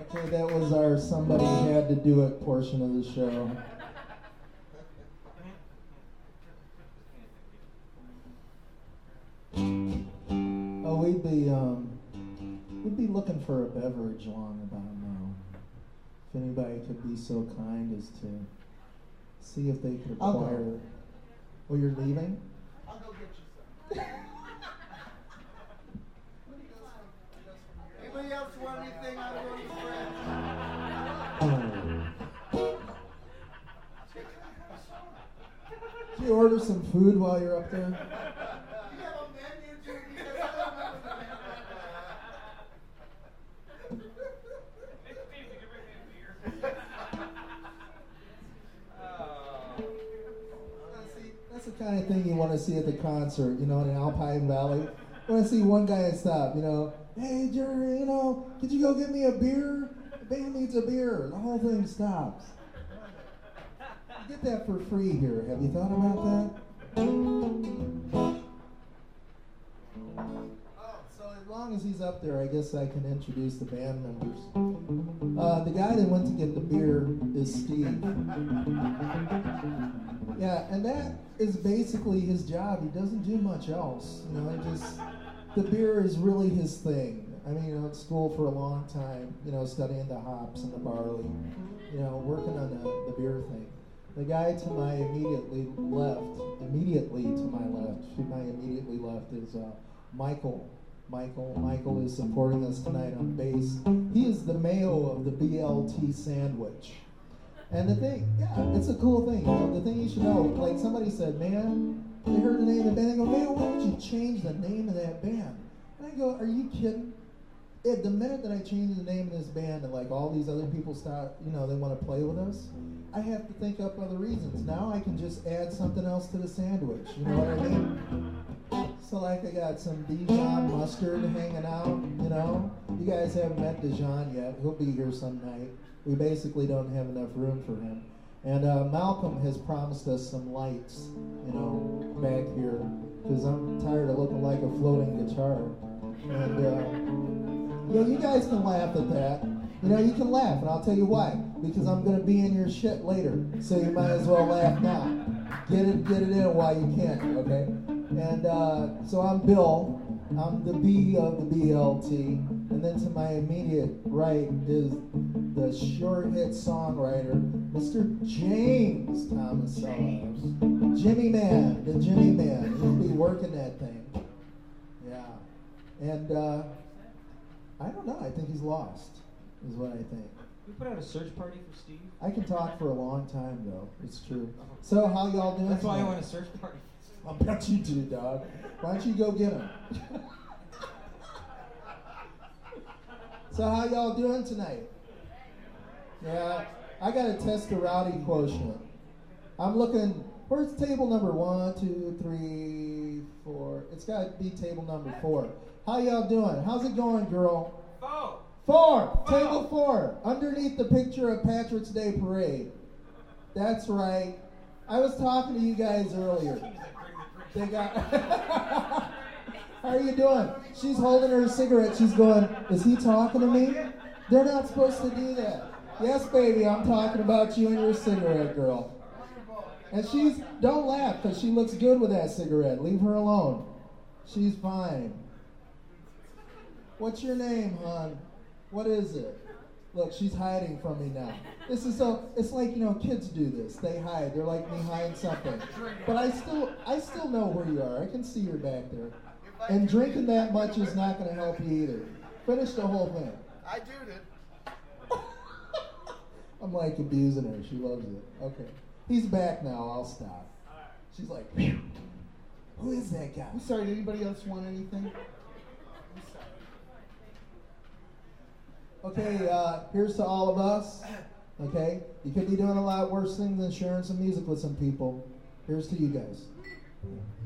Okay, that was our somebody had to do it portion of the show. Oh, we'd be looking for a beverage along about now. If anybody could be so kind as to see if they could acquire. Oh, you're leaving? I'll go get you some. Anybody else want anything out of those friends? Did you order some food while you're up there? You have a menu, dude, because I don't remember the menu. See, that's the kind of thing you want to see at the concert, you know, in Alpine Valley. You want to see one guy stop, you know, hey, Jerry, you know, could you go get me a beer? The band needs a beer. The whole thing stops. You get that for free here. Have you thought about that? So as long as he's up there, I guess I can introduce the band members. The guy that went to get the beer is Steve. Yeah, and that is basically his job. He doesn't do much else. You know, the beer is really his thing. I mean, you know, at school for a long time, you know, studying the hops and the barley, you know, working on the beer thing. The guy to my immediately left is Michael. Michael is supporting us tonight on bass. He is the Mayo of the BLT sandwich. And the thing, yeah, it's a cool thing. You know, the thing you should know, like somebody said, man, they heard the name of the band. They go, man, why don't you change the name of that band? And I go, are you kidding? The minute that I change the name of this band and like all these other people start, you know, they want to play with us, I have to think up other reasons. Now I can just add something else to the sandwich. You know what I mean? So like I got some Dijon mustard hanging out, you know. You guys haven't met Dijon yet. He'll be here some night. We basically don't have enough room for him. And Malcolm has promised us some lights, you know, back here, because I'm tired of looking like a floating guitar. And yeah, you guys can laugh at that. You know, you can laugh, and I'll tell you why. Because I'm going to be in your shit later, so you might as well laugh now. Get it in while you can, okay? And so I'm Bill. I'm the B of the BLT. And then to my immediate right is the short hit songwriter, Mr. James Thomasello. Jimmy Man, the Jimmy Man. He'll be working that thing. Yeah. And I don't know. I think he's lost, is what I think. We put out a search party for Steve. I can talk for a long time, though. It's true. So how y'all doing? That's why I want a search party. I'll bet you do, dog. Why don't you go get him? So how y'all doing tonight? Yeah, I got to test the rowdy quotient. I'm looking, where's table number 1, 2, 3, 4? It's got to be table number 4. How y'all doing? How's it going, girl? 4. Table 4. Underneath the picture of Patrick's Day Parade. That's right. I was talking to you guys earlier. They got... How are you doing? She's holding her cigarette. She's going, is he talking to me? They're not supposed to do that. Yes, baby, I'm talking about you and your cigarette, girl. And don't laugh, because she looks good with that cigarette. Leave her alone. She's fine. What's your name, hon? What is it? Look, she's hiding from me now. This is it's like, you know, kids do this. They hide. They're like me hiding something. But I still know where you are. I can see you're back there. And drinking that much is not going to help you either. Finish the whole thing. I do it. I'm like abusing her. She loves it. Okay. He's back now. I'll stop. She's like, phew. Who is that guy? I'm sorry, did anybody else want anything? Okay, here's to all of us. Okay? You could be doing a lot worse things than sharing some music with some people. Here's to you guys.